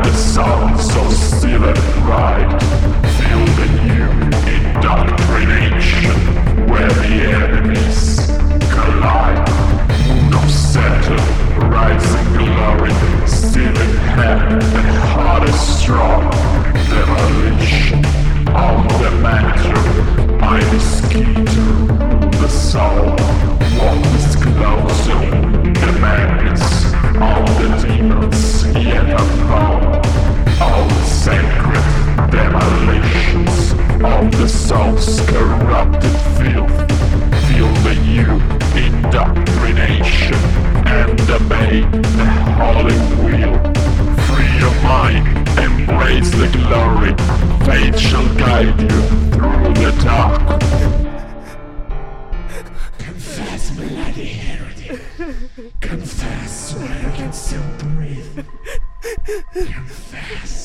the sounds of steel and pride feel the new indoctrination where the enemies collide. Moon of Saturn, rising glory, still in hand, the heart is strong. Demolition of the matter, I mosquito, the soul. Walk is closer, the madness of the demons yet unknown. All the sacred demolitions of the soul's corrupted filth. Feel the new indoctrination and obey the holy wheel. Free your mind, embrace the glory. Faith shall guide you through the dark. Confess, bloody heretic. Confess where you can still breathe. Confess.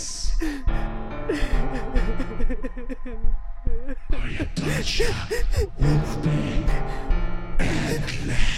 Or your torture will be endless.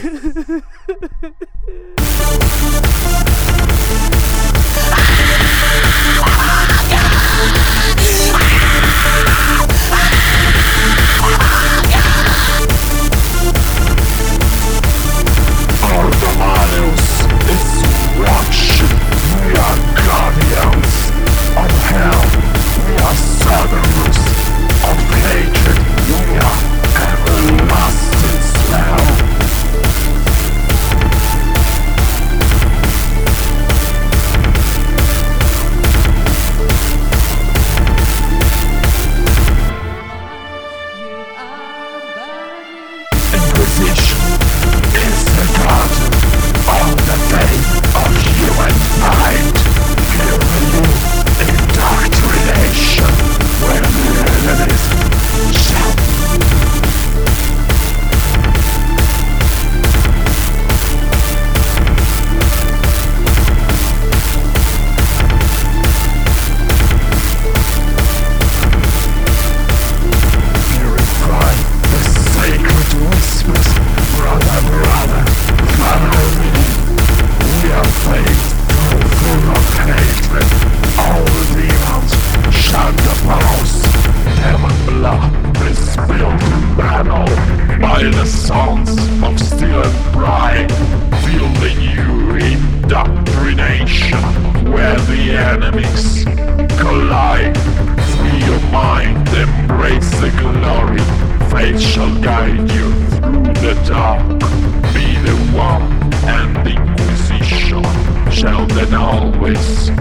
The sounds of steel and pride feel the new indoctrination where the enemies collide. Free your mind, embrace the glory. Faith shall guide you through the dark. Be the one, and the Inquisition shall then always